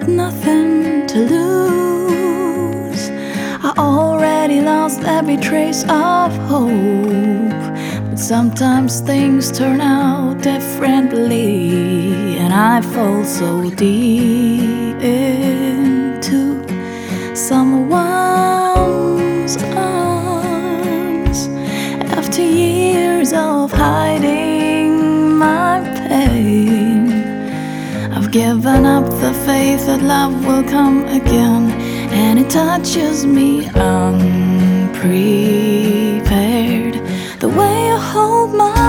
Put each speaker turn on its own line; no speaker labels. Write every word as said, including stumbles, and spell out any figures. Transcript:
with nothing to lose. I already lost every trace of hope, but sometimes things turn out differently, and I fall so deep into someone's arms after years of hiding my pain. I've given up the faith that love will come again, and it touches me unprepared. The way you hold my